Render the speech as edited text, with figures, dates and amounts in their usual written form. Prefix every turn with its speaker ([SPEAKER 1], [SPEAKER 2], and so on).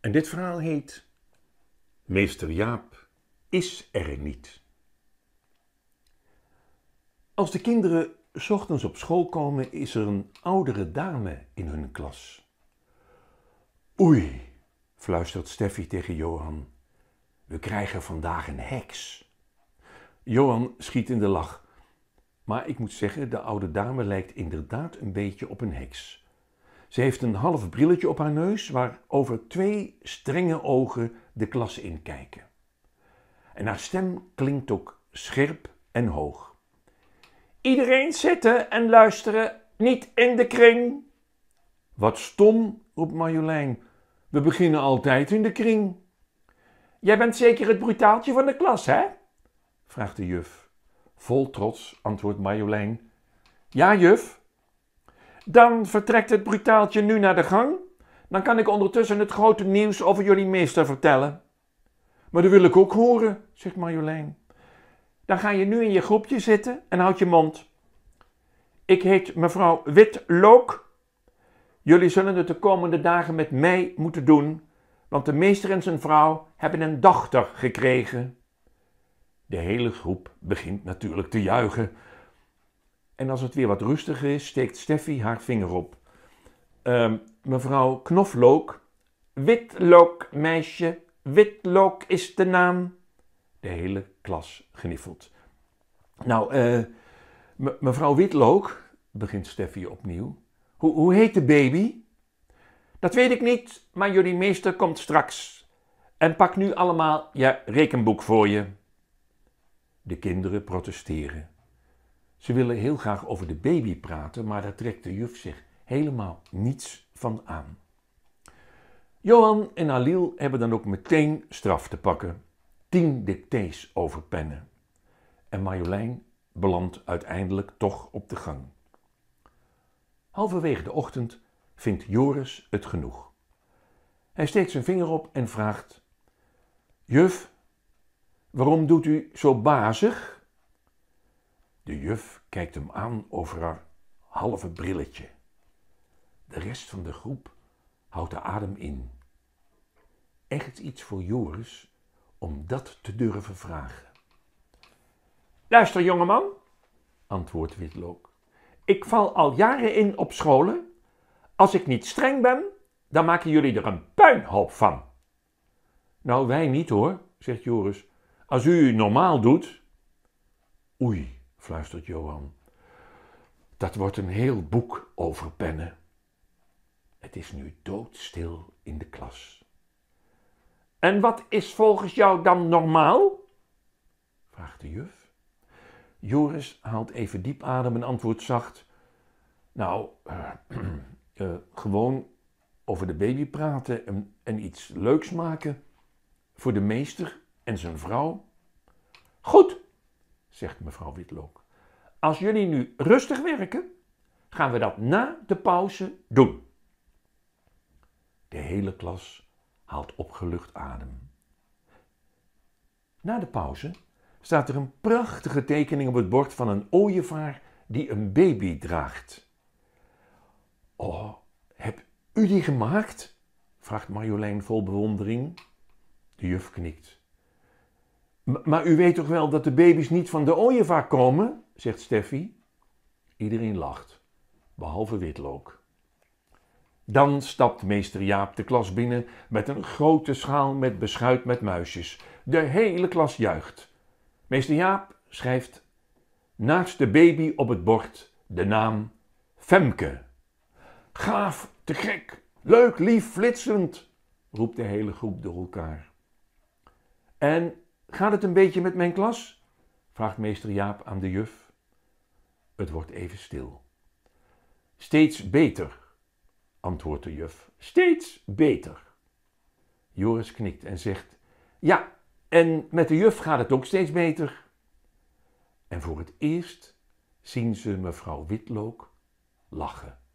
[SPEAKER 1] En dit verhaal heet Meester Jaap is er niet. Als de kinderen 's ochtends op school komen, is er een oudere dame in hun klas. Oei, fluistert Steffi tegen Johan. We krijgen vandaag een heks. Johan schiet in de lach. Maar ik moet zeggen, de oude dame lijkt inderdaad een beetje op een heks. Ze heeft een half brilletje op haar neus, waarover 2 strenge ogen de klas inkijken. En haar stem klinkt ook scherp en hoog. Iedereen zitten en luisteren, niet in de kring. Wat stom, roept Marjolein. We beginnen altijd in de kring. Jij bent zeker het brutaaltje van de klas, hè? Vraagt de juf. Vol trots antwoordt Marjolein. Ja, juf. Dan vertrekt het brutaaltje nu naar de gang. Dan kan ik ondertussen het grote nieuws over jullie meester vertellen. Maar dat wil ik ook horen, zegt Marjolein. Dan ga je nu in je groepje zitten en houd je mond. Ik heet mevrouw Witlook. Jullie zullen het de komende dagen met mij moeten doen, want de meester en zijn vrouw hebben een dochter gekregen. De hele groep begint natuurlijk te juichen. En als het weer wat rustiger is, steekt Steffi haar vinger op. Mevrouw Knoflook, Witlook, meisje, Witlook is de naam. De hele klas gniffelt. Nou, mevrouw Witlook, begint Steffi opnieuw. Hoe heet de baby? Dat weet ik niet, maar jullie meester komt straks. En pak nu allemaal je rekenboek voor je. De kinderen protesteren. Ze willen heel graag over de baby praten, maar daar trekt de juf zich helemaal niets van aan. Johan en Aliel hebben dan ook meteen straf te pakken. 10 dictées overpennen. En Marjolein belandt uiteindelijk toch op de gang. Halverwege de ochtend vindt Joris het genoeg. Hij steekt zijn vinger op en vraagt: Juf, waarom doet u zo bazig? De juf kijkt hem aan over haar halve brilletje. De rest van de groep houdt de adem in. Echt iets voor Joris om dat te durven vragen. Luister, jongeman, antwoordt Witlook. Ik val al jaren in op scholen. Als ik niet streng ben, dan maken jullie er een puinhoop van. Nou, wij niet hoor, zegt Joris. Als u normaal doet. Oei, fluistert Johan. Dat wordt een heel boek overpennen. Het is nu doodstil in de klas. En wat is volgens jou dan normaal? Vraagt de juf. Joris haalt even diep adem en antwoordt zacht. Nou, gewoon over de baby praten en iets leuks maken voor de meester en zijn vrouw. Goed, zegt mevrouw Witlook. Als jullie nu rustig werken, gaan we dat na de pauze doen. De hele klas haalt opgelucht adem. Na de pauze staat er een prachtige tekening op het bord van een ooievaar die een baby draagt. Oh, heb u die gemaakt? Vraagt Marjolein vol bewondering. De juf knikt. Maar u weet toch wel dat de baby's niet van de ooievaar komen? Zegt Steffi. Iedereen lacht, behalve Witlook. Dan stapt meester Jaap de klas binnen met een grote schaal met beschuit met muisjes. De hele klas juicht. Meester Jaap schrijft naast de baby op het bord de naam Femke. Gaaf, te gek, leuk, lief, flitsend, roept de hele groep door elkaar. En gaat het een beetje met mijn klas? Vraagt meester Jaap aan de juf. Het wordt even stil. Steeds beter, antwoordt de juf. Steeds beter. Joris knikt en zegt: ja, en met de juf gaat het ook steeds beter. En voor het eerst zien ze mevrouw Witlook lachen.